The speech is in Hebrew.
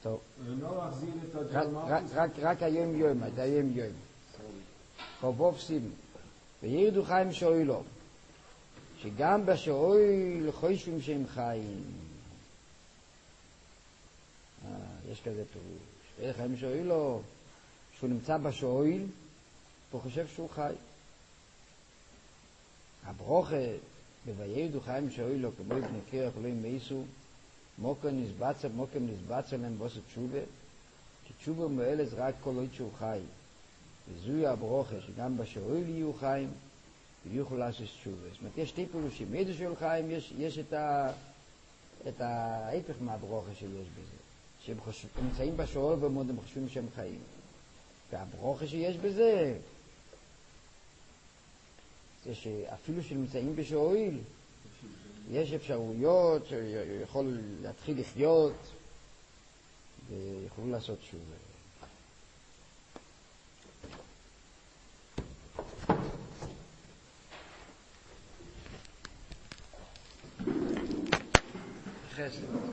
טוב. לא להחזיר את הג'רמטוס. רק היום יום, את היום יום. חובוב סיב. וירדו חיים שאוילו. שגם בשאויל חושבים שהם חיים. יש כזה פירוש. וירדו חיים שאוילו, שהוא נמצא בשאויל, הוא חושב שהוא חי. הברוכה, בוירדו חיים שאוילו, כמו בני קרח, לא ימייסו, מוקם נסבצה להם בוסת תשובה, כי תשובה מועלת רק כל עוד שהוא חי. וזוהי הברוכה, שגם בשאויל יהיו חיים, ויוכלו לעשות תשובה. זאת אומרת, יש שתי פירושים. מאיזה של חיים יש את ההפך מהברוכה שיש בזה. שהם נמצאים בשאויל ומאוד הם חושבים שהם חיים. והברוכה שיש בזה, זה שאפילו שנמצאים בשאויל, יש אפשרויות שיכול להתחיל לחיות ויכולו לעשות תשובה. חסד